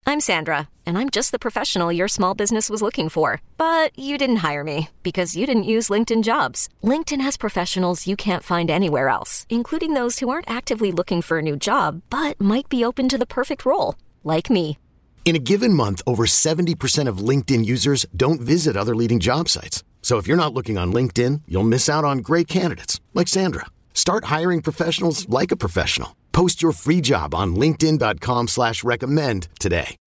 I'm Sandra, and I'm just the professional your small business was looking for. But you didn't hire me because you didn't use LinkedIn Jobs. LinkedIn has professionals you can't find anywhere else, including those who aren't actively looking for a new job, but might be open to the perfect role, like me. In a given month, over 70% of LinkedIn users don't visit other leading job sites. So if you're not looking on LinkedIn, you'll miss out on great candidates like Sandra. Start hiring professionals like a professional. Post your free job on linkedin.com/recommend today.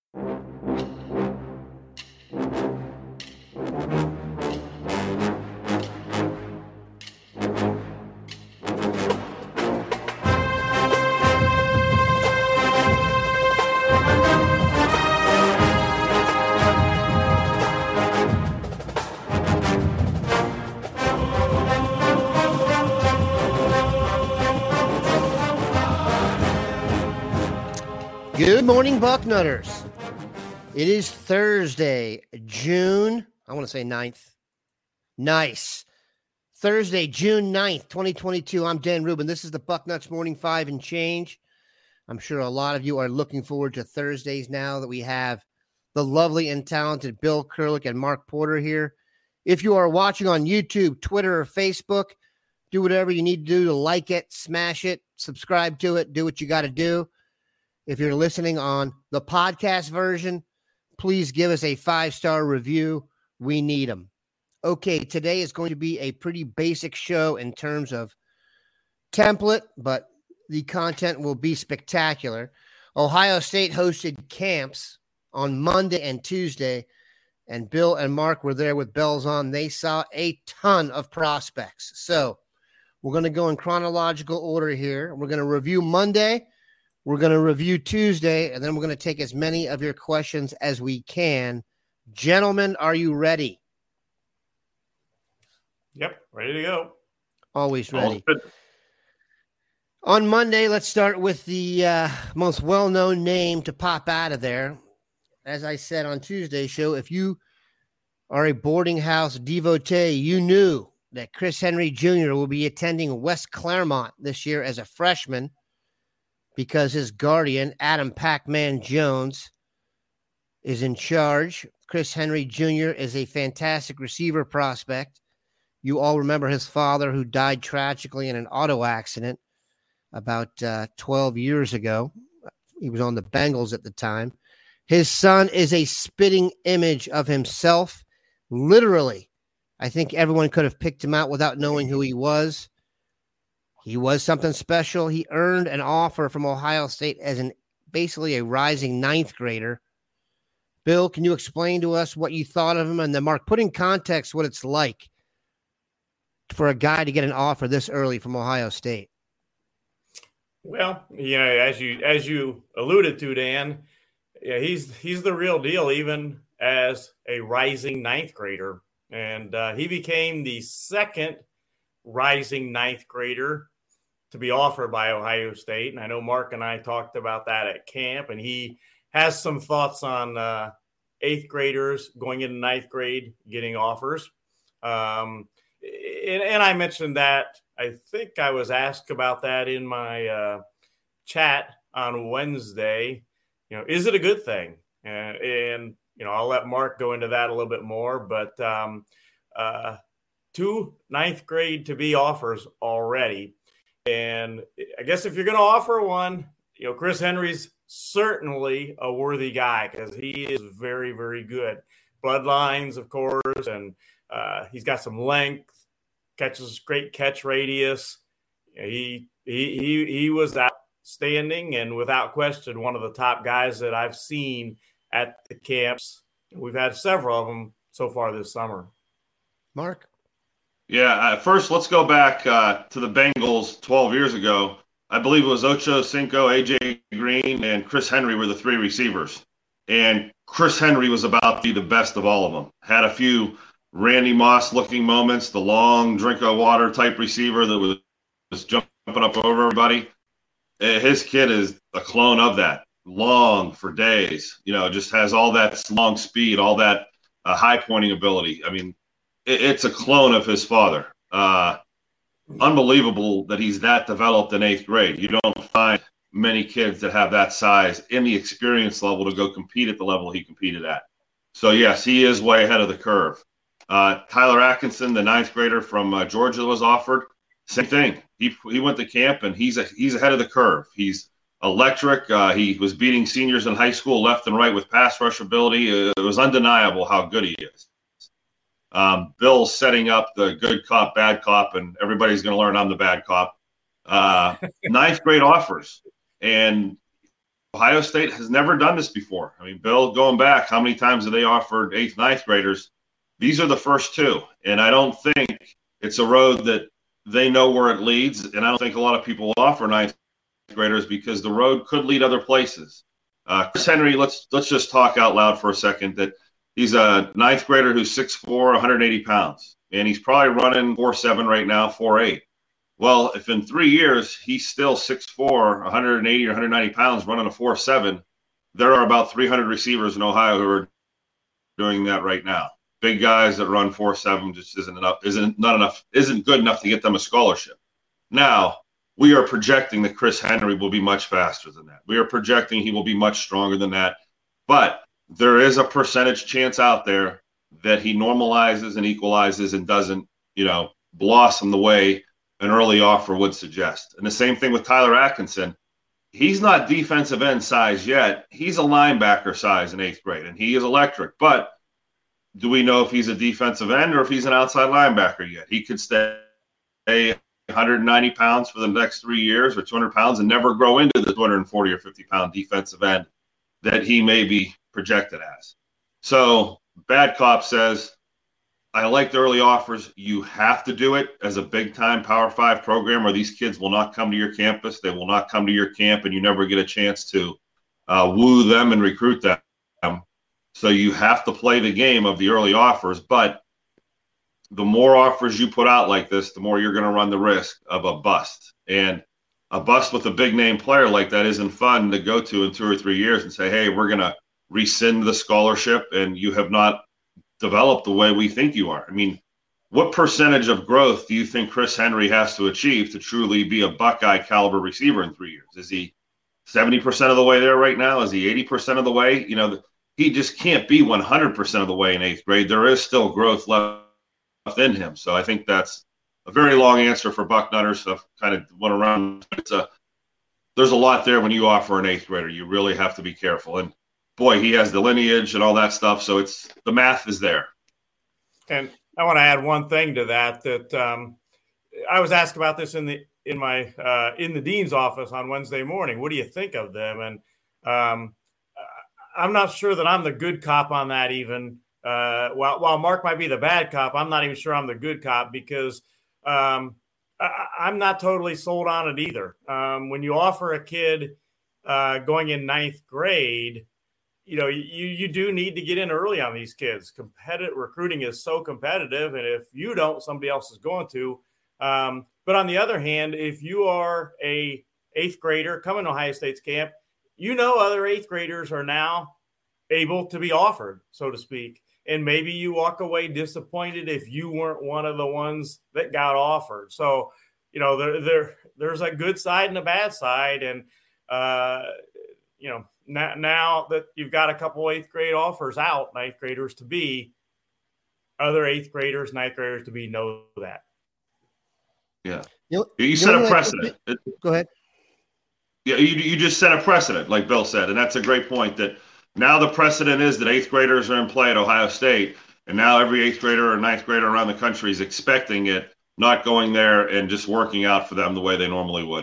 Good morning, Bucknutters. It is Thursday, June, I want to say 9th. Nice. Thursday, June 9th, 2022. I'm Dan Rubin. This is the Bucknuts Morning 5 and Change. I'm sure a lot of you are looking forward to Thursdays now that we have the lovely and talented Bill Kurelic and Mark Porter here. If you are watching on YouTube, Twitter, or Facebook, do whatever you need to do to like it, smash it, subscribe to it, do what you got to do. If you're listening on the podcast version, please give us a 5-star review. We need them. Okay, today is going to be a pretty basic show in terms of template, but the content will be spectacular. Ohio State hosted camps on Monday and Tuesday, and Bill and Mark were there with bells on. They saw a ton of prospects. So we're going to go in chronological order here. We're going to review Monday. We're going to review Tuesday, and then we're going to take as many of your questions as we can. Gentlemen, are you ready? Yep, ready to go. Always ready. On Monday, let's start with the most well-known name to pop out of there. As I said on Tuesday's show, if you are a boarding house devotee, you knew that Chris Henry Jr. will be attending West Claremont this year as a freshman, because his guardian, Adam Pac-Man Jones, is in charge. Chris Henry Jr. is a fantastic receiver prospect. You all remember his father, who died tragically in an auto accident about 12 years ago. He was on the Bengals at the time. His son is a spitting image of himself. Literally, I think everyone could have picked him out without knowing who he was. He was something special. He earned an offer from Ohio State as basically a rising ninth grader. Bill, can you explain to us what you thought of him? And then, Mark, put in context what it's like for a guy to get an offer this early from Ohio State. Well, as you alluded to, Dan, yeah, he's the real deal, even as a rising ninth grader. And he became the second rising ninth grader to be offered by Ohio State. And I know Mark and I talked about that at camp, and he has some thoughts on eighth graders going into ninth grade getting offers. And I mentioned that. I think I was asked about that in my chat on Wednesday. Is it a good thing? And I'll let Mark go into that a little bit more, but 2 ninth grade to be offers already. And I guess if you're going to offer one, Chris Henry's certainly a worthy guy because he is very, very good. Bloodlines, of course, and he's got some length, catches great catch radius. He was outstanding and without question one of the top guys that I've seen at the camps. We've had several of them so far this summer. Mark? Yeah, first let's go back to the Bengals 12 years ago. I believe it was Ocho Cinco, A.J. Green, and Chris Henry were the 3 receivers. And Chris Henry was about to be the best of all of them. Had a few Randy Moss-looking moments, the long drink-of-water type receiver that was jumping up over everybody. His kid is a clone of that. Long for days, just has all that long speed, all that high-pointing ability. I mean, it's a clone of his father. Unbelievable that he's that developed in 8th grade. You don't find many kids that have that size in the experience level to go compete at the level he competed at. So, yes, he is way ahead of the curve. Tyler Atkinson, the ninth grader from Georgia, was offered. Same thing. He went to camp, and he's ahead of the curve. He's electric. He was beating seniors in high school left and right with pass rush ability. It was undeniable how good he is. Bill's setting up the good cop, bad cop, and everybody's going to learn I'm the bad cop. Ninth grade offers. And Ohio State has never done this before. I mean, Bill, going back, how many times have they offered 8th, 9th graders? These are the first two. And I don't think it's a road that they know where it leads. And I don't think a lot of people offer 9th graders because the road could lead other places. Chris Henry, let's just talk out loud for a second that he's a 9th grader who's 6'4", 180 pounds. And he's probably running 4.7 right now, 4.8. Well, if in 3 years he's still 6'4", 180 or 190 pounds running a 4.7, there are about 300 receivers in Ohio who are doing that right now. Big guys that run 4.7 just isn't good enough to get them a scholarship. Now, we are projecting that Chris Henry will be much faster than that. We are projecting he will be much stronger than that. But there is a percentage chance out there that he normalizes and equalizes and doesn't, blossom the way an early offer would suggest. And the same thing with Tyler Atkinson. He's not defensive end size yet. He's a linebacker size in 8th grade, and he is electric. But do we know if he's a defensive end or if he's an outside linebacker yet? He could stay 190 pounds for the next 3 years or 200 pounds and never grow into the 240 or 50-pound defensive end that he may be projected as. So Bad Cop says, I like the early offers. You have to do it as a big-time Power 5 program or these kids will not come to your campus. They will not come to your camp, and you never get a chance to woo them and recruit them. So you have to play the game of the early offers. But the more offers you put out like this, the more you're going to run the risk of a bust. And a bust with a big-name player like that isn't fun to go to in 2 or 3 years and say, hey, we're going to rescind the scholarship, and you have not developed the way we think you are. I mean, what percentage of growth do you think Chris Henry has to achieve to truly be a Buckeye caliber receiver in 3 years? Is he 70% of the way there right now? Is he 80% of the way? He just can't be 100% of the way in 8th grade. There is still growth left in him. So I think that's a very long answer for Bucknutters. I've kind of went around. There's a lot there when you offer an 8th grader. You really have to be careful. And boy, he has the lineage and all that stuff. So the math is there. And I want to add one thing to that I was asked about this in the dean's office on Wednesday morning. What do you think of them? And I'm not sure that I'm the good cop on that even. While Mark might be the bad cop, I'm not even sure I'm the good cop because I'm not totally sold on it either. When you offer a kid going in 9th grade, you do need to get in early on these kids. Competitive recruiting is so competitive, and if you don't, somebody else is going to. But on the other hand, if you are a 8th grader coming to Ohio State's camp, other 8th graders are now able to be offered, so to speak. And maybe you walk away disappointed if you weren't one of the ones that got offered. So, there's a good side and a bad side. And, now that you've got a couple 8th grade offers out, 9th graders to be, other 8th graders, 9th graders to be know that. Yeah. You set a precedent. Go ahead. Yeah, you just set a precedent, like Bill said. And that's a great point that now the precedent is that 8th graders are in play at Ohio State. And now every 8th grader or 9th grader around the country is expecting it, not going there and just working out for them the way they normally would.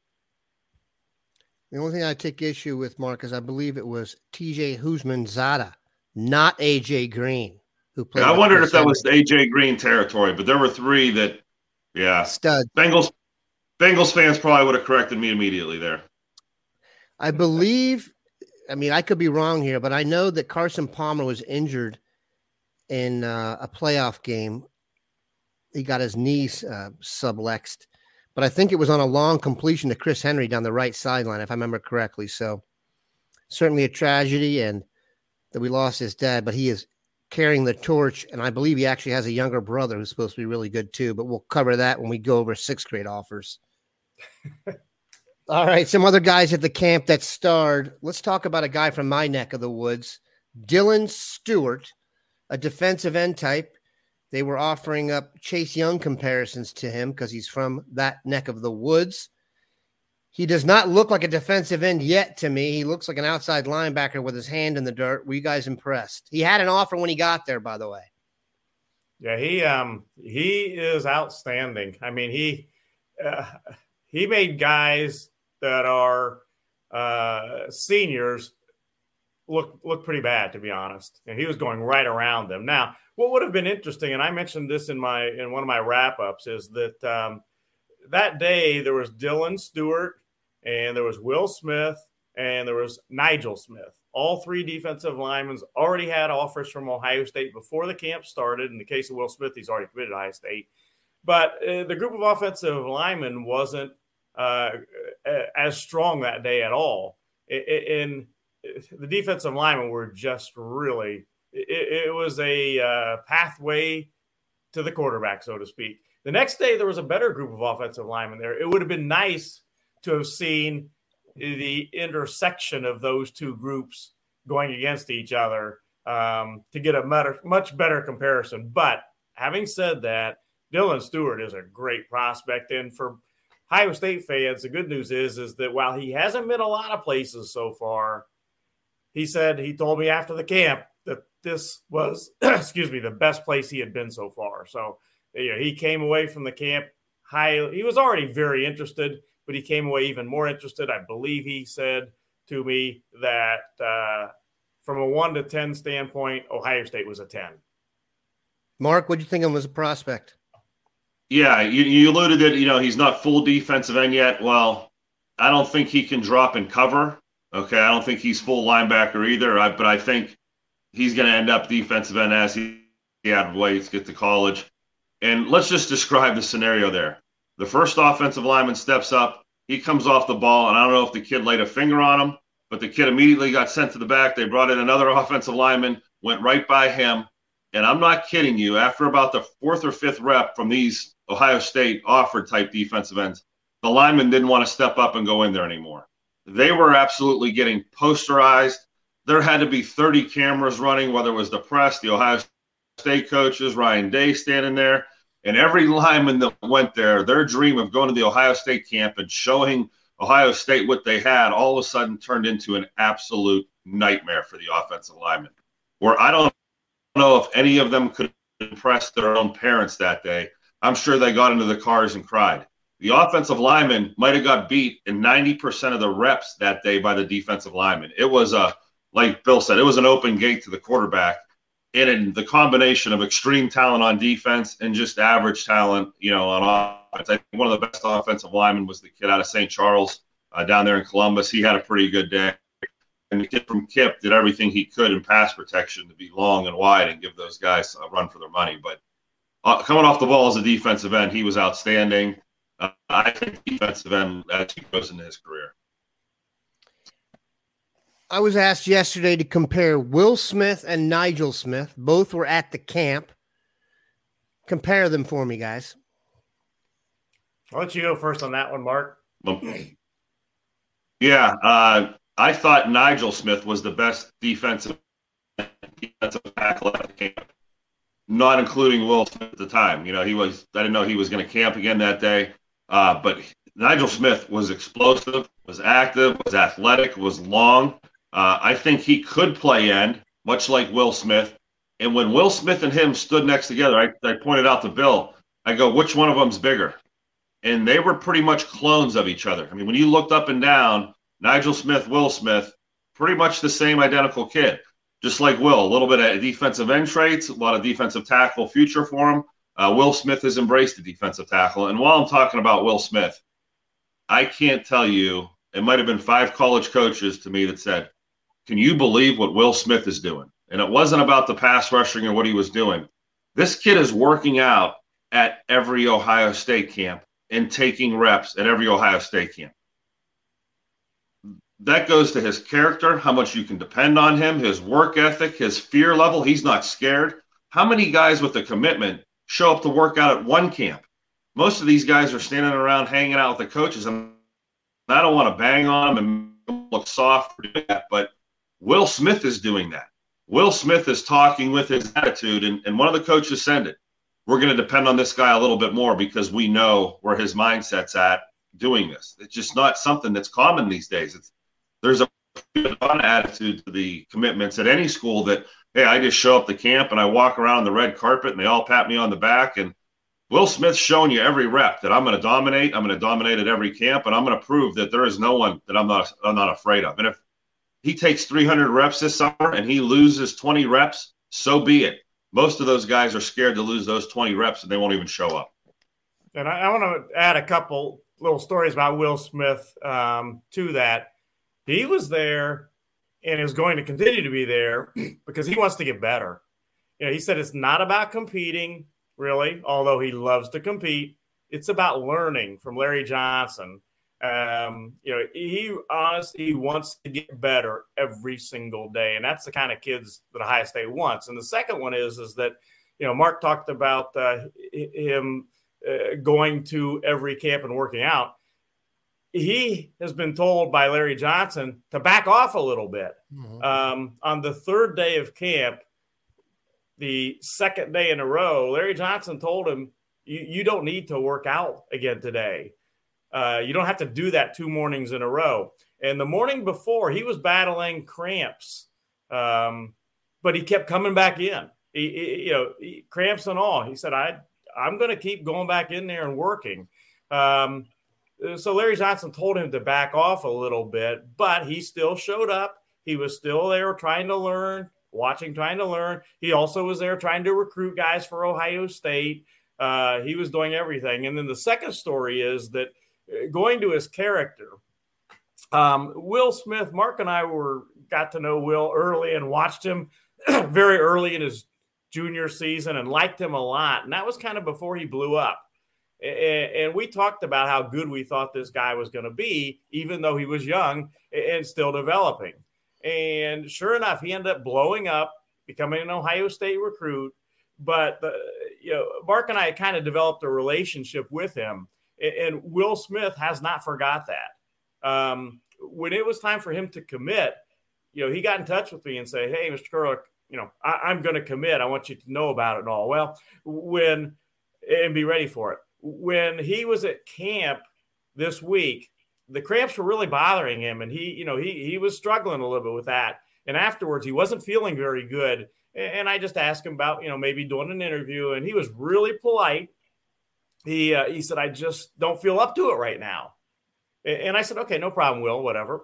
The only thing I take issue with, Mark, is I believe it was TJ Houshmandzadeh, not AJ Green, who played. I wondered if that was AJ Green territory, but there were 3 that, stud. Bengals fans probably would have corrected me immediately there. I believe, I could be wrong here, but I know that Carson Palmer was injured in a playoff game. He got his knees sublexed. But I think it was on a long completion to Chris Henry down the right sideline, if I remember correctly. So certainly a tragedy and that we lost his dad, but he is carrying the torch. And I believe he actually has a younger brother who's supposed to be really good too, but we'll cover that when we go over 6th grade offers. All right, some other guys at the camp that starred. Let's talk about a guy from my neck of the woods, Dylan Stewart, a defensive end type. They were offering up Chase Young comparisons to him because he's from that neck of the woods. He does not look like a defensive end yet to me. He looks like an outside linebacker with his hand in the dirt. Were you guys impressed? He had an offer when he got there, by the way. Yeah, he is outstanding. I mean, he made guys that are seniors look pretty bad, to be honest. And he was going right around them. Now, what would have been interesting, and I mentioned this in one of my wrap-ups, is that that day there was Dylan Stewart and there was Will Smith and there was Nigel Smith. All three defensive linemen already had offers from Ohio State before the camp started. In the case of Will Smith, he's already committed to Ohio State. But the group of offensive linemen wasn't as strong that day at all. And the defensive linemen were just really it was a pathway to the quarterback, so to speak. The next day, there was a better group of offensive linemen there. It would have been nice to have seen the intersection of those two groups going against each other to get a much better comparison. But having said that, Dylan Stewart is a great prospect. And for Ohio State fans, the good news is that while he hasn't been a lot of places so far, he told me after the camp that this was, the best place he had been so far. So he came away from the camp highly. He was already very interested, but he came away even more interested. I believe he said to me that from a 1 to 10 standpoint, Ohio State was a 10. Mark, what do you think of him as a prospect? Yeah, you alluded that, he's not full defensive end yet. Well, I don't think he can drop and cover. Okay, I don't think he's full linebacker either, but I think he's going to end up defensive end as he added weight to get to college. And let's just describe the scenario there. The first offensive lineman steps up. He comes off the ball, and I don't know if the kid laid a finger on him, but the kid immediately got sent to the back. They brought in another offensive lineman, went right by him. And I'm not kidding you, after about the fourth or fifth rep from these Ohio State offered type defensive ends, the lineman didn't want to step up and go in there anymore. They were absolutely getting posterized. There had to be 30 cameras running, whether it was the press, the Ohio State coaches, Ryan Day standing there. And every lineman that went there, their dream of going to the Ohio State camp and showing Ohio State what they had all of a sudden turned into an absolute nightmare for the offensive linemen, where I don't know if any of them could impress their own parents that day. I'm sure they got into the cars and cried. The offensive lineman might have got beat in 90% of the reps that day by the defensive lineman. It was like Bill said, it was an open gate to the quarterback. And in the combination of extreme talent on defense and just average talent, on offense. I think one of the best offensive linemen was the kid out of St. Charles down there in Columbus. He had a pretty good day. And the kid from Kip did everything he could in pass protection to be long and wide and give those guys a run for their money. But coming off the ball as a defensive end, he was outstanding. I think defensive end actually goes into his career. I was asked yesterday to compare Will Smith and Nigel Smith. Both were at the camp. Compare them for me, guys. I'll let you go first on that one, Mark. Yeah, I thought Nigel Smith was the best defensive tackle at the camp, not including Will Smith at the time. I didn't know he was going to camp again that day. But Nigel Smith was explosive, was active, was athletic, was long. I think he could play end, much like Will Smith. And when Will Smith and him stood next together, I pointed out to Bill, I go, which one of them's bigger? And they were pretty much clones of each other. I mean, when you looked up and down, Nigel Smith, Will Smith, pretty much the same identical kid. Just like Will, a little bit of defensive end traits, a lot of defensive tackle future for him. Will Smith has embraced the defensive tackle. And while I'm talking about Will Smith, I can't tell you, it might have been 5 college coaches to me that said, can you believe what Will Smith is doing? And it wasn't about the pass rushing or what he was doing. This kid is working out at every Ohio State camp and taking reps at every Ohio State camp. That goes to his character, how much you can depend on him, his work ethic, his fear level. He's not scared. How many guys with a commitment show up to work out at one camp? Most of these guys are standing around hanging out with the coaches. And I don't want to bang on him and look soft for doing that, but Will Smith is doing that. Will Smith is talking with his attitude, and one of the coaches said it. We're going to depend on this guy a little bit more because we know where his mindset's at doing this. It's just not something that's common these days. There's a attitude to the commitments at any school that, hey, I just show up to camp and I walk around on the red carpet and they all pat me on the back. And Will Smith's showing you every rep that I'm going to dominate. I'm going to dominate at every camp, and I'm going to prove that there is no one that I'm not afraid of. And if he takes 300 reps this summer and he loses 20 reps, so be it. Most of those guys are scared to lose those 20 reps and they won't even show up. And I want to add a couple little stories about Will Smith to that. He was there and is going to continue to be there because he wants to get better. You know, he said it's not about competing, really, although he loves to compete. It's about learning from Larry Johnson. He wants to get better every single day. And that's the kind of kids that Ohio State wants. And the second one is that, you know, Mark talked about him going to every camp and working out. He has been told by Larry Johnson to back off a little bit. Mm-hmm. On the third day of camp, the second day in a row, Larry Johnson told him, you don't need to work out again today. You don't have to do that 2 mornings in a row. And the morning before, he was battling cramps, but he kept coming back in. Cramps and all. He said, I'm going to keep going back in there and working. So Larry Johnson told him to back off a little bit, but he still showed up. He was still there trying to learn, trying to learn. He also was there trying to recruit guys for Ohio State. He was doing everything. And then the second story is that going to his character, Will Smith, Mark and I got to know Will early and watched him very early in his junior season and liked him a lot. And that was kind of before he blew up. And we talked about how good we thought this guy was going to be, even though he was young and still developing. And sure enough, he ended up blowing up, becoming an Ohio State recruit. But, Mark and I kind of developed a relationship with him. And Will Smith has not forgot that. When it was time for him to commit, he got in touch with me and said, hey, Mr. Kurlick, I'm going to commit. I want you to know about it and all. Well, and be ready for it. When he was at camp this week, the cramps were really bothering him, and he was struggling a little bit with that. And afterwards, he wasn't feeling very good. And I just asked him about, maybe doing an interview, and he was really polite. He said, I just don't feel up to it right now. And I said, okay, no problem, Will, whatever.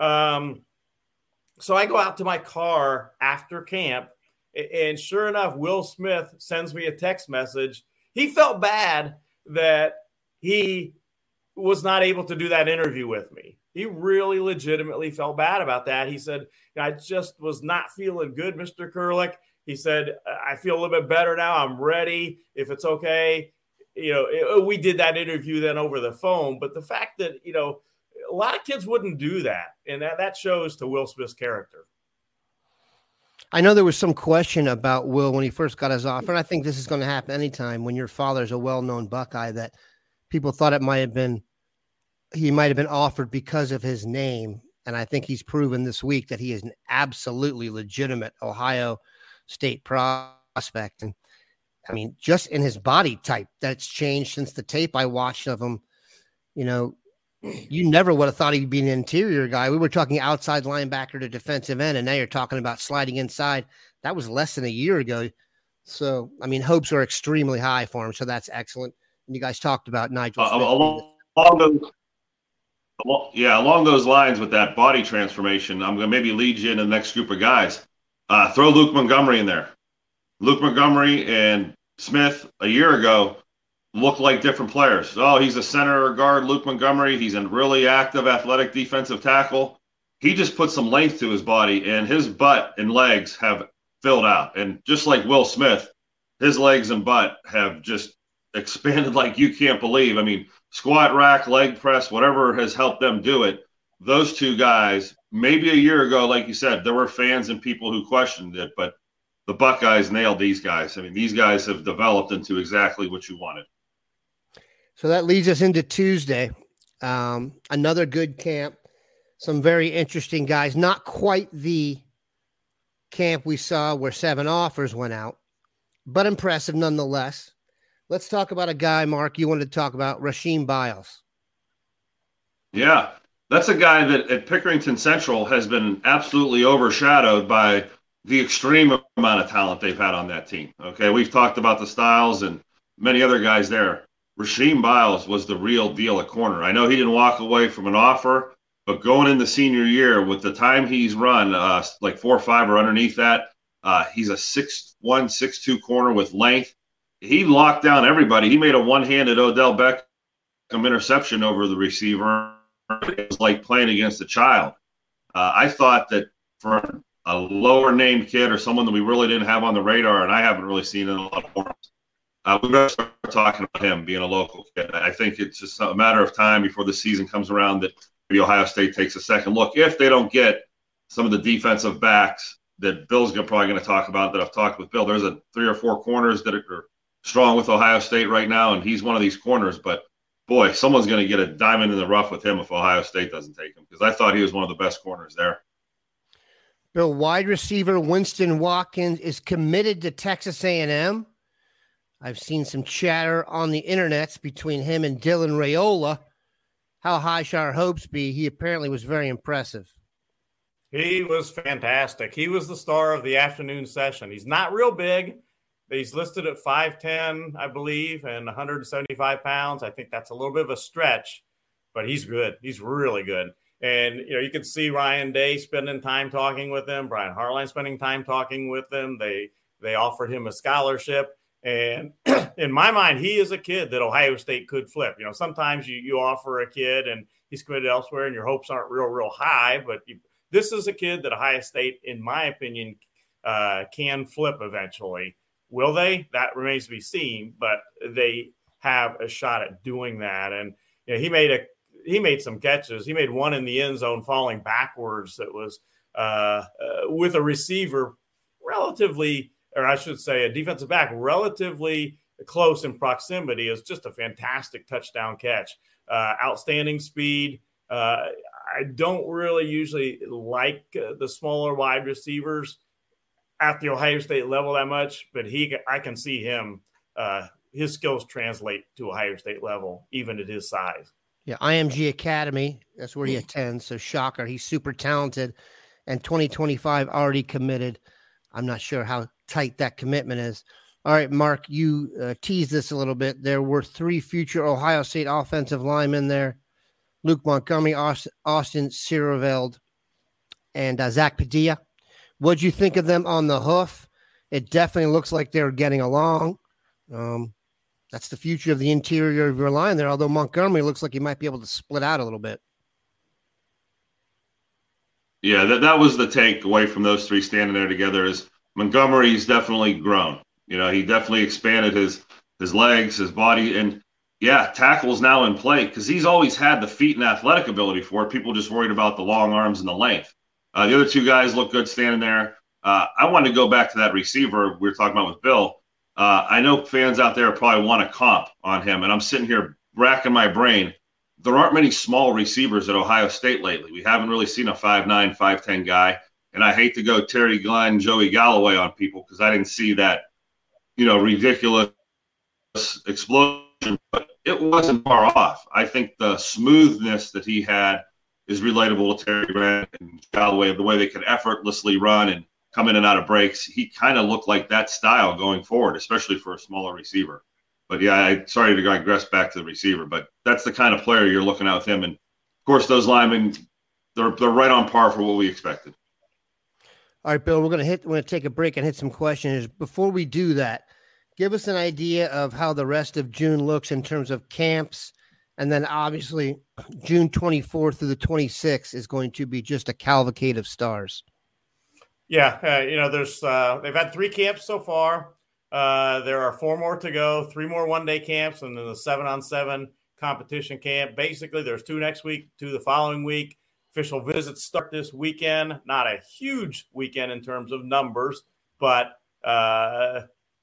So I go out to my car after camp, and sure enough, Will Smith sends me a text message. He felt bad that he was not able to do that interview with me. He really legitimately felt bad about that. He said, I just was not feeling good, Mr. Kurlick. He said, I feel a little bit better now. I'm ready if it's okay. We did that interview then over the phone. But the fact that, a lot of kids wouldn't do that. And that shows to Will Smith's character. I know there was some question about Will when he first got his offer, and I think this is going to happen anytime when your father's a well-known Buckeye, that people thought he might have been offered because of his name. And I think he's proven this week that he is an absolutely legitimate Ohio State prospect. And I mean, just in his body type, that's changed since the tape I watched of him. You never would have thought he'd be an interior guy. We were talking outside linebacker to defensive end, and now you're talking about sliding inside. That was less than a year ago. So, I mean, hopes are extremely high for him. So that's excellent. And you guys talked about Nigel Smith. Along those lines with that body transformation, I'm going to maybe lead you into the next group of guys. Throw Luke Montgomery in there. Luke Montgomery and Smith a year ago look like different players. Oh, he's a center or guard, Luke Montgomery. He's a really active, athletic defensive tackle. He just put some length to his body, and his butt and legs have filled out. And just like Will Smith, his legs and butt have just expanded like you can't believe. I mean, squat rack, leg press, whatever has helped them do it. Those two guys, maybe a year ago, like you said, there were fans and people who questioned it, but the Buckeyes nailed these guys. I mean, these guys have developed into exactly what you wanted. So that leads us into Tuesday. Another good camp. Some very interesting guys. Not quite the camp we saw where 7 offers went out, but impressive nonetheless. Let's talk about a guy, Mark, you wanted to talk about, Rasheem Biles. Yeah, that's a guy that at Pickerington Central has been absolutely overshadowed by the extreme amount of talent they've had on that team. Okay, we've talked about the Styles and many other guys there. Rasheem Biles was the real deal at corner. I know he didn't walk away from an offer, but going into senior year with the time he's run, like 4.5 or underneath that, he's a 6'1", 6'2" corner with length. He locked down everybody. He made a one-handed Odell Beckham interception over the receiver. It was like playing against a child. I thought that for a lower-named kid or someone that we really didn't have on the radar, and I haven't really seen in a lot of forums, we better start talking about him being a local kid. I think it's just a matter of time before the season comes around that maybe Ohio State takes a second look. If they don't get some of the defensive backs that Bill's probably going to talk about, that I've talked with Bill, there's 3 or 4 corners that are strong with Ohio State right now, and he's one of these corners. But, boy, someone's going to get a diamond in the rough with him if Ohio State doesn't take him, because I thought he was one of the best corners there. Bill, wide receiver Winston Watkins is committed to Texas A&M. I've seen some chatter on the internets between him and Dylan Raiola. How high should our hopes be? He apparently was very impressive. He was fantastic. He was the star of the afternoon session. He's not real big. He's listed at 5'10", I believe, and 175 pounds. I think that's a little bit of a stretch, but he's good. He's really good. And, you can see Ryan Day spending time talking with him, Brian Hartline spending time talking with him. They offered him a scholarship. And in my mind, he is a kid that Ohio State could flip. Sometimes you offer a kid and he's committed elsewhere and your hopes aren't real high. But this is a kid that Ohio State, in my opinion, can flip eventually. Will they? That remains to be seen. But they have a shot at doing that. And he made some catches. He made one in the end zone falling backwards that was with a receiver relatively, or I should say a defensive back relatively close in proximity. Is just a fantastic touchdown catch. Outstanding speed. I don't really usually like the smaller wide receivers at the Ohio State level that much, but I can see him, his skills translate to Ohio State level, even at his size. Yeah, IMG Academy, that's where he attends, so shocker. He's super talented, and 2025 already committed. I'm not sure how tight that commitment is. All right, Mark, you teased this a little bit. There were 3 future Ohio State offensive linemen there: Luke Montgomery, Austin Siereveld, and Zach Padilla. What'd you think of them on the hoof? It definitely looks like they're getting along. That's the future of the interior of your line there, although Montgomery looks like he might be able to split out a little bit. Yeah, that was the takeaway from those 3 standing there together is Montgomery's definitely grown. He definitely expanded his legs, his body, and, yeah, tackle's now in play because he's always had the feet and athletic ability for it. People just worried about the long arms and the length. The other 2 guys look good standing there. I wanted to go back to that receiver we were talking about with Bill. I know fans out there probably want to comp on him, and I'm sitting here racking my brain. There aren't many small receivers at Ohio State lately. We haven't really seen a 5'9", 5'10" guy, and I hate to go Terry Glenn, Joey Galloway on people because I didn't see that, ridiculous explosion, but it wasn't far off. I think the smoothness that he had is relatable to Terry Glenn and Galloway, the way they could effortlessly run and come in and out of breaks. He kind of looked like that style going forward, especially for a smaller receiver. But, yeah, sorry to digress back to the receiver, but that's the kind of player you're looking at with him. And, of course, those linemen, they're right on par for what we expected. All right, Bill, we're going to take a break and hit some questions. Before we do that, give us an idea of how the rest of June looks in terms of camps. And then, obviously, June 24th through the 26th is going to be just a cavalcade of stars. Yeah, there's they've had 3 camps so far. There are 4 more to go, 3 more one-day camps, and then the 7-on-7 competition camp. Basically, there's 2 next week, 2 the following week. Official visits start this weekend. Not a huge weekend in terms of numbers, but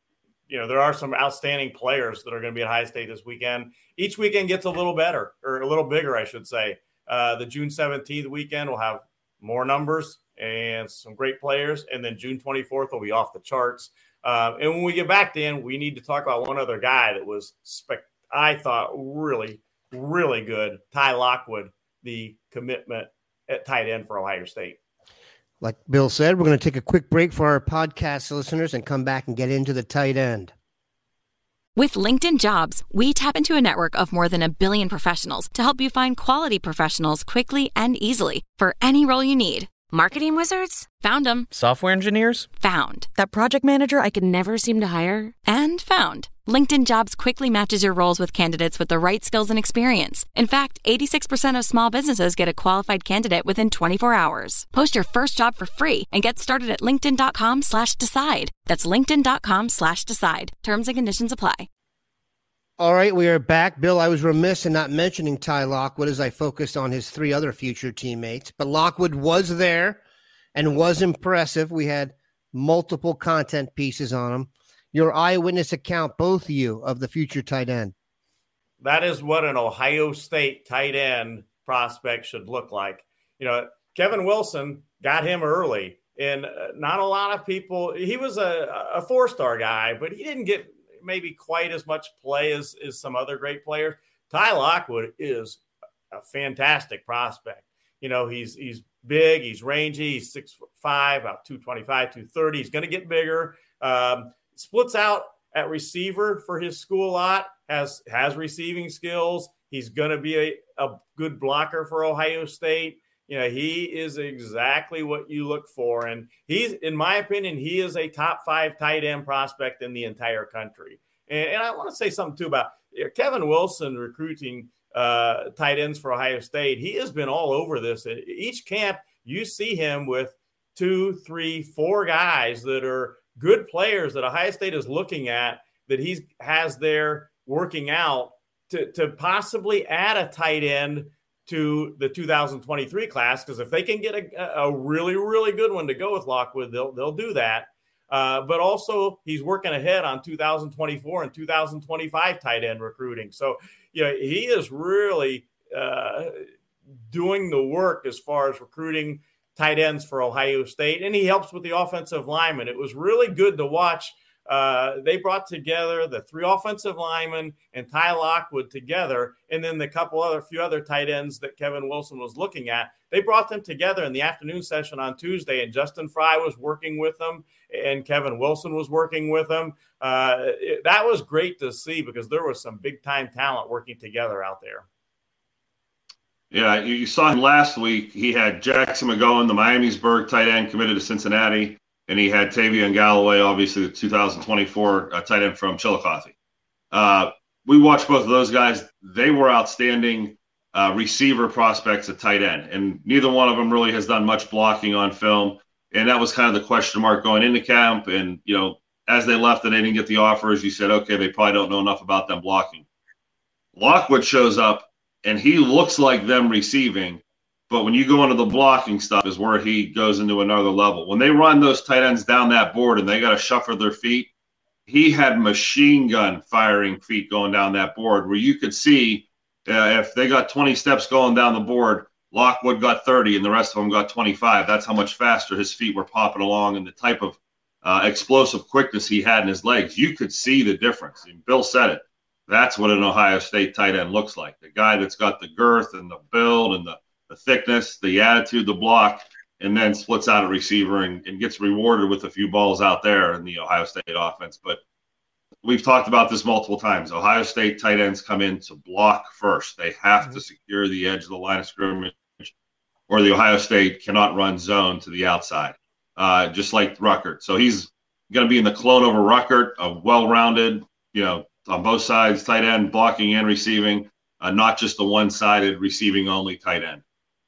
there are some outstanding players that are going to be at Ohio State this weekend. Each weekend gets a little better, or a little bigger, I should say. The June 17th weekend will have more numbers and some great players. And then June 24th will be off the charts. And when we get back, Dan, we need to talk about one other guy that was, I thought, really, really good. Ty Lockwood, the commitment at tight end for Ohio State. Like Bill said, we're going to take a quick break for our podcast listeners and come back and get into the tight end. With LinkedIn Jobs, we tap into a network of more than 1 billion professionals to help you find quality professionals quickly and easily for any role you need. Marketing wizards? Found them. Software engineers? Found. That project manager I could never seem to hire? And found. LinkedIn Jobs quickly matches your roles with candidates with the right skills and experience. In fact, 86% of small businesses get a qualified candidate within 24 hours. Post your first job for free and get started at linkedin.com/decide. That's linkedin.com/decide. Terms and conditions apply. All right, we are back. Bill, I was remiss in not mentioning Ty Lockwood as I focused on his 3 other future teammates, but Lockwood was there and was impressive. We had multiple content pieces on him. Your eyewitness account, both of you, of the future tight end. That is what an Ohio State tight end prospect should look like. Kevin Wilson got him early, and not a lot of people – he was a 4-star guy, but he didn't get – maybe quite as much play as some other great players. Ty Lockwood is a fantastic prospect. He's big, he's rangy, he's 6'5", about 225, 230. He's going to get bigger. Splits out at receiver for his school a lot, has receiving skills. He's going to be a good blocker for Ohio State. He is exactly what you look for. And he's, in my opinion, he is a top 5 tight end prospect in the entire country. And I want to say something, too, about Kevin Wilson recruiting tight ends for Ohio State. He has been all over this. At each camp, you see him with 2, 3, 4 guys that are good players that Ohio State is looking at, that he has there working out to possibly add a tight end to the 2023 class, because if they can get a really, really good one to go with Lockwood, they'll do that. But also he's working ahead on 2024 and 2025 tight end recruiting. So, he is really doing the work as far as recruiting tight ends for Ohio State, and he helps with the offensive linemen. It was really good to watch. They brought together the 3 offensive linemen and Ty Lockwood together, and then few other tight ends that Kevin Wilson was looking at. They brought them together in the afternoon session on Tuesday, and Justin Fry was working with them, and Kevin Wilson was working with them. That was great to see, because there was some big-time talent working together out there. Yeah, you saw him last week. He had Jackson McGowan, the Miamisburg tight end, committed to Cincinnati. And he had Tavion Galloway, obviously the 2024 tight end from Chillicothe. We watched both of those guys. They were outstanding receiver prospects at tight end. And neither one of them really has done much blocking on film. And that was kind of the question mark going into camp. And, as they left and they didn't get the offers, you said, okay, they probably don't know enough about them blocking. Lockwood shows up, and he looks like them receiving. But when you go into the blocking stuff is where he goes into another level. When they run those tight ends down that board and they got to shuffle their feet, he had machine gun firing feet going down that board, where you could see if they got 20 steps going down the board, Lockwood got 30 and the rest of them got 25. That's how much faster his feet were popping along, and the type of explosive quickness he had in his legs. You could see the difference. And Bill said it. That's what an Ohio State tight end looks like. The guy that's got the girth and the build and the thickness, the attitude, the block, and then splits out a receiver and gets rewarded with a few balls out there in the Ohio State offense. But we've talked about this multiple times. Ohio State tight ends come in to block first. They have to secure the edge of the line of scrimmage, or the Ohio State cannot run zone to the outside, just like Ruckert. So he's going to be in the clone over Ruckert, a well-rounded, on both sides, tight end, blocking and receiving, not just the one-sided receiving only tight end.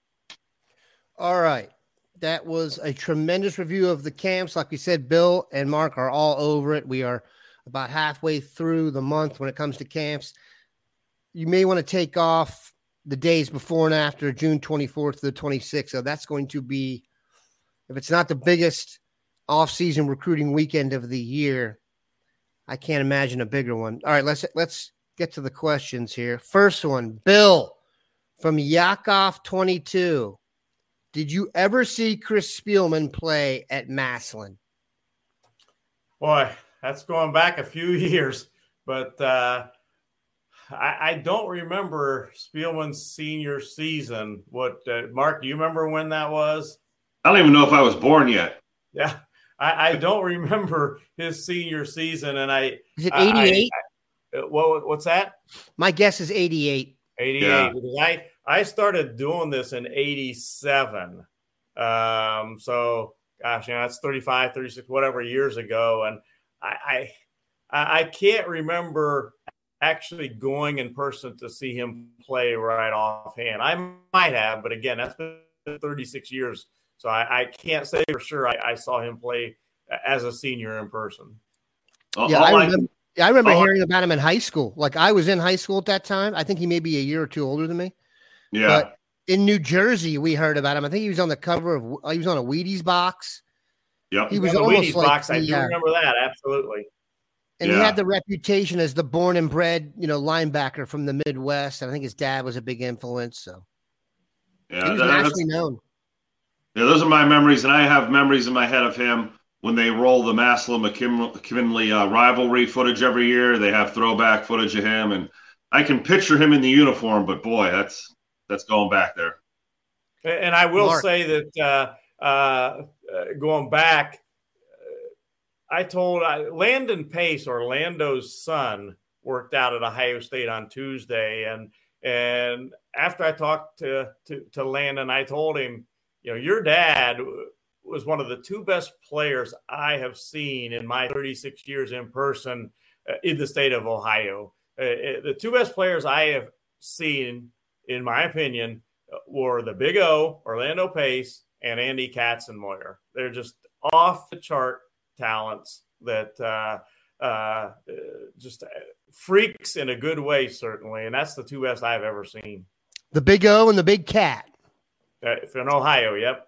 All right. That was a tremendous review of the camps. Like we said, Bill and Mark are all over it. We are about halfway through the month when it comes to camps. You may want to take off the days before and after June 24th to the 26th. So that's going to be, if it's not the biggest off-season recruiting weekend of the year, I can't imagine a bigger one. All right, let's get to the questions here. First one, Bill from Yakov 22. Did you ever see Chris Spielman play at Massillon? Boy, that's going back a few years, but I don't remember Spielman's senior season. Mark, do you remember when that was? I don't even know if I was born yet. Yeah, I don't remember his senior season, and is it 88? What's that? My guess is 88. 88. Yeah. Because I started doing this in 87. So gosh, that's 35, 36, whatever years ago, and I can't remember actually going in person to see him play right offhand. I might have, but again, that's been 36 years. So I can't say for sure I saw him play as a senior in person. Yeah, I remember hearing about him in high school. Like I was in high school at that time. I think he may be a year or two older than me. Yeah. But in New Jersey, we heard about him. I think he was on the cover of he was on a Wheaties box. Yep. He was the almost Wheaties like box. I do remember that. Absolutely. And he had the reputation as the born and bred, linebacker from the Midwest. And I think his dad was a big influence. So he was nationally known. Yeah, those are my memories, and I have memories in my head of him when they roll the Massillon-McKinley rivalry footage every year. They have throwback footage of him, and I can picture him in the uniform. But boy, that's going back there. And I will say that going back, I told Landon Pace, Orlando's son, worked out at Ohio State on Tuesday, and after I talked to Landon, I told him, your dad was one of the two best players I have seen in my 36 years in person in the state of Ohio. The two best players I have seen, in my opinion, were the Big O, Orlando Pace, and Andy Katzenmoyer. They're just off the chart talents that just freaks in a good way, certainly. And that's the two best I've ever seen. The Big O and the Big Cat. In Ohio, yep.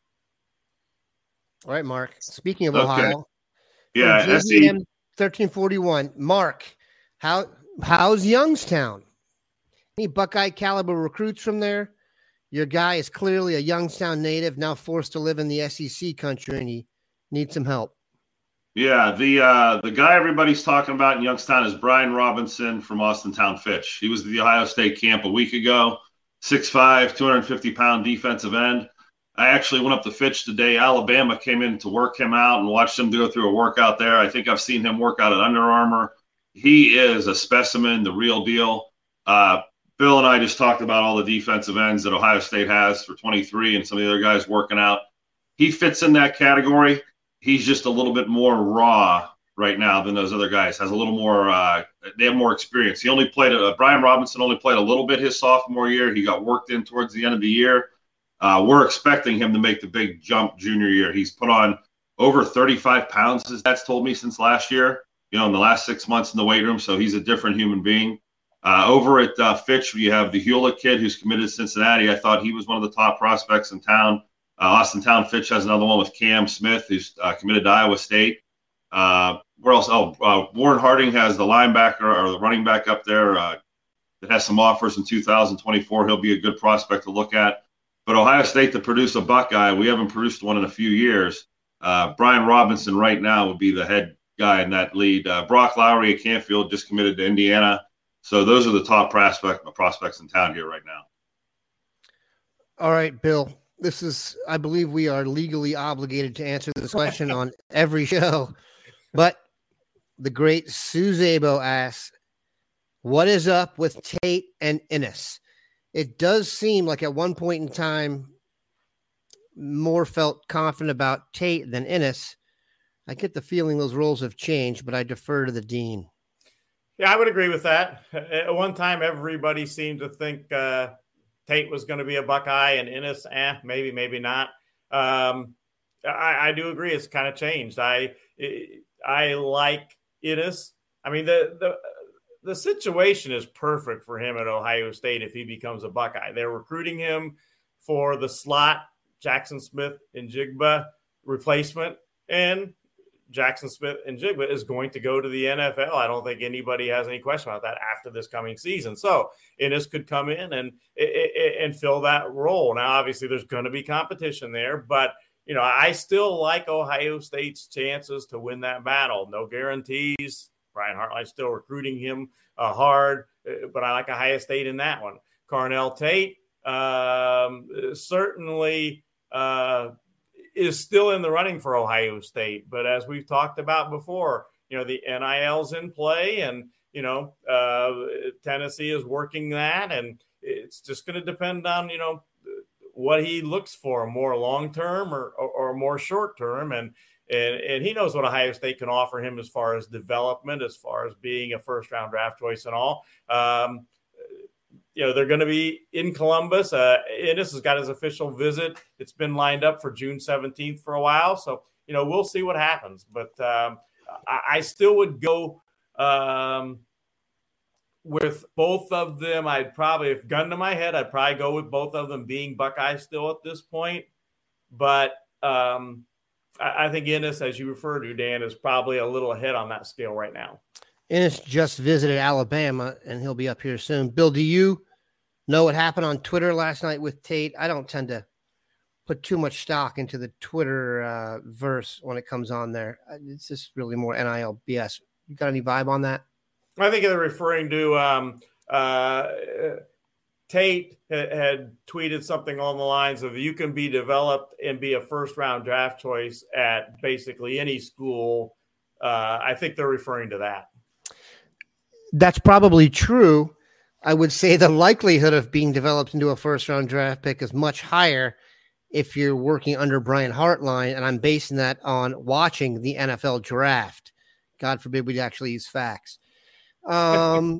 All right, Mark. Speaking of Ohio, yeah, JVM 1341. Mark, how's Youngstown? Any Buckeye caliber recruits from there? Your guy is clearly a Youngstown native, now forced to live in the SEC country, and he needs some help. Yeah, the guy everybody's talking about in Youngstown is Brian Robinson from Austintown Fitch. He was at the Ohio State camp a week ago. 6'5", 250-pound defensive end. I actually went up to Fitch today. Alabama came in to work him out and watched him go through a workout there. I think I've seen him work out at Under Armour. He is a specimen, the real deal. Bill and I just talked about all the defensive ends that Ohio State has for 23 and some of the other guys working out. He fits in that category. He's just a little bit more raw right now than those other guys. Has a little more they have more experience. He only played Brian Robinson only played a little bit his sophomore year. He got worked in towards the end of the year. We're expecting him to make the big jump junior year. He's put on over 35 pounds, his dad's told me, since last year, in the last 6 months in the weight room. So he's a different human being. Over at Fitch, we have the Hewlett kid who's committed to Cincinnati. I thought he was one of the top prospects in town. Austintown Fitch has another one with Cam Smith, who's committed to Iowa State. Where else? Warren Harding has the linebacker or the running back up there that has some offers in 2024. He'll be a good prospect to look at. But Ohio State to produce a Buckeye, we haven't produced one in a few years. Brian Robinson right now would be the head guy in that lead. Brock Lowry at Canfield just committed to Indiana. So those are the top prospects in town here right now. All right, Bill. I believe we are legally obligated to answer this question on every show. But the great Sue Zabo asks, what is up with Tate and Innis? It does seem like at one point in time, Moore felt confident about Tate than Innis. I get the feeling those roles have changed, but I defer to the dean. Yeah, I would agree with that. At one time, everybody seemed to think Tate was going to be a Buckeye and Innis, maybe not. I do agree. It's kind of changed. I like Innis. I mean, the situation is perfect for him at Ohio State if he becomes a Buckeye. They're recruiting him for the slot Jackson Smith and Jigba replacement. And Jackson Smith-Njigba is going to go to the NFL. I don't think anybody has any question about that after this coming season. So Ennis could come in and fill that role. Now, obviously, there's going to be competition there, but I still like Ohio State's chances to win that battle. No guarantees. Brian Hartline's still recruiting him hard, but I like Ohio State in that one. Carnell Tate certainly is still in the running for Ohio State. But as we've talked about before, the NIL's in play, and, Tennessee is working that. And it's just going to depend on, what he looks for, more long-term or more short-term. And he knows what Ohio State can offer him as far as development, as far as being a first-round draft choice and all. They're going to be in Columbus. Ennis has got his official visit. It's been lined up for June 17th for a while. So, we'll see what happens. But I still would go with both of them. I'd probably, if gun to my head, I'd probably go with both of them being Buckeyes still at this point. But I think Ennis, as you refer to, Dan, is probably a little ahead on that scale right now. Ennis just visited Alabama, and he'll be up here soon. Bill, do you know what happened on Twitter last night with Tate? I don't tend to put too much stock into the Twitter verse when it comes on there. It's just really more NIL BS. You got any vibe on that? I think they're referring to Tate had tweeted something along the lines of, you can be developed and be a first-round draft choice at basically any school. I think they're referring to that. That's probably true. I would say the likelihood of being developed into a first-round draft pick is much higher if you're working under Brian Hartline, and I'm basing that on watching the NFL draft. God forbid we'd actually use facts. I'm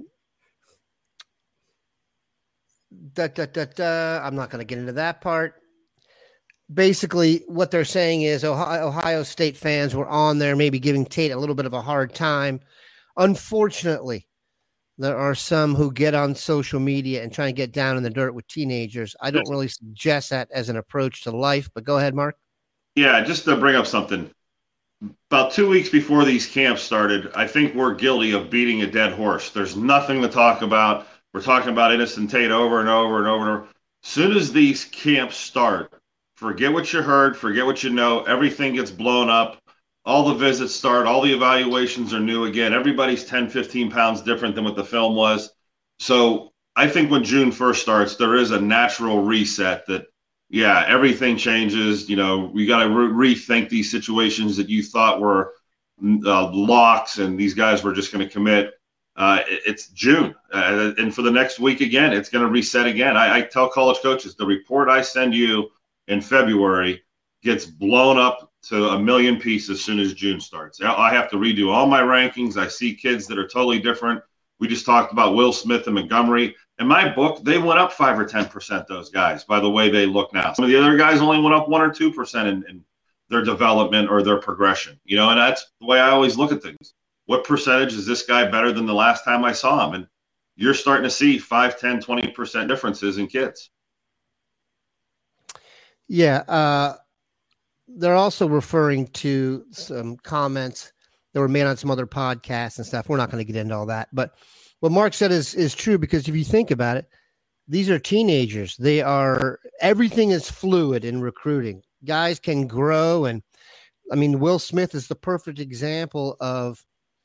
not going to get into that part. Basically, what they're saying is Ohio State fans were on there maybe giving Tate a little bit of a hard time. Unfortunately, there are some who get on social media and try and get down in the dirt with teenagers. I don't really suggest that as an approach to life, but go ahead, Mark. Yeah, just to bring up something. About 2 weeks before these camps started, I think we're guilty of beating a dead horse. There's nothing to talk about. We're talking about Ennis and Tate over and over and over and over. As soon as these camps start, forget what you heard, forget what you know. Everything gets blown up. All the visits start. All the evaluations are new again. Everybody's 10, 15 pounds different than what the film was. So I think when June 1st starts, there is a natural reset that, yeah, everything changes. We got to rethink these situations that you thought were locks and these guys were just going to commit. It's June. And for the next week again, it's going to reset again. I tell college coaches, the report I send you in February gets blown up to a million pieces as soon as June starts. I have to redo all my rankings. I see kids that are totally different. We just talked about Will Smith and Montgomery. In my book, they went up 5 or 10%, those guys, by the way they look now. Some of the other guys only went up 1 or 2% in their development or their progression. And that's the way I always look at things. What percentage is this guy better than the last time I saw him? And you're starting to see 5, 10, 20% differences in kids. Yeah. They're also referring to some comments that were made on some other podcasts and stuff. We're not going to get into all that. But what Mark said is true, because if you think about it, these are teenagers. Everything is fluid in recruiting. Guys can grow. And I mean, Will Smith is the perfect example of,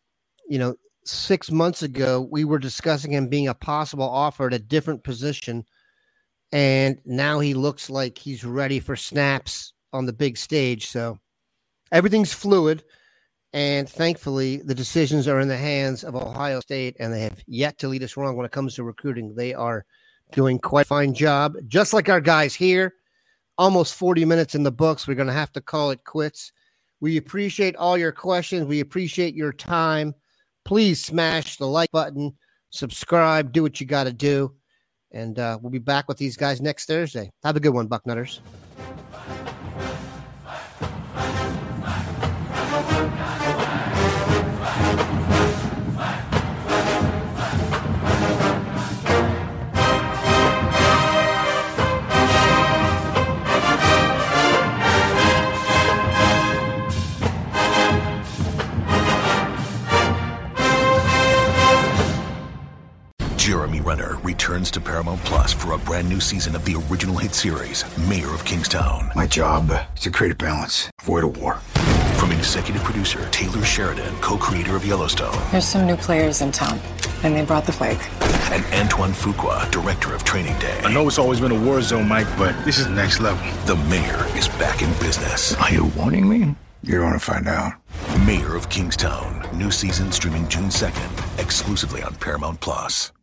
6 months ago, we were discussing him being a possible offer at a different position. And now he looks like he's ready for snaps on the big stage. So everything's fluid. And thankfully, the decisions are in the hands of Ohio State, and they have yet to lead us wrong when it comes to recruiting. They are doing quite a fine job, just like our guys here. Almost 40 minutes in the books. We're going to have to call it quits. We appreciate all your questions. We appreciate your time. Please smash the like button, subscribe, do what you got to do. And we'll be back with these guys next Thursday. Have a good one, Bucknutters. Renner returns to Paramount Plus for a brand new season of the original hit series, Mayor of Kingstown. My job is to create a balance, avoid a war. From executive producer Taylor Sheridan, co-creator of Yellowstone. There's some new players in town, and they brought the plague. And Antoine Fuqua, director of Training Day. I know it's always been a war zone, Mike, but this is next level. The Mayor is back in business. Are you warning me? You're going to find out. Mayor of Kingstown. New season streaming June 2nd, exclusively on Paramount Plus.